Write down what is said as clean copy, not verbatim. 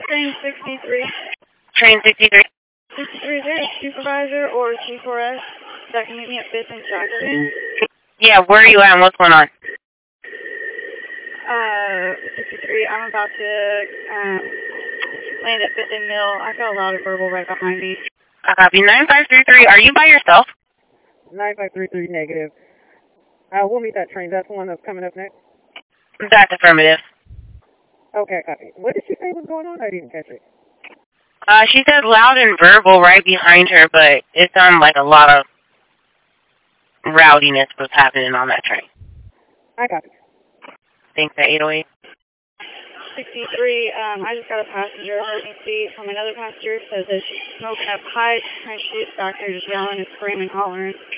Train 63. Train 63. 63, is there a supervisor or C4S that can meet me at 5th and Jackson? Yeah, where are you at and what's going on? 63, I'm about to land at 5th and Mill. I got a lot of verbal right behind me. I copy. 9533, are you by yourself? 9533 negative. We'll meet that train. That's the one that's coming up next? That's affirmative. Okay, copy. What did she say was going on? I didn't catch it. She said loud and verbal right behind her, but it sounded like a lot of rowdiness was happening on that train. I copy. Thanks, at 808. 63, I just got a passenger emergency from another passenger. Says that she smoked up high, and she's back there just yelling and screaming, hollering.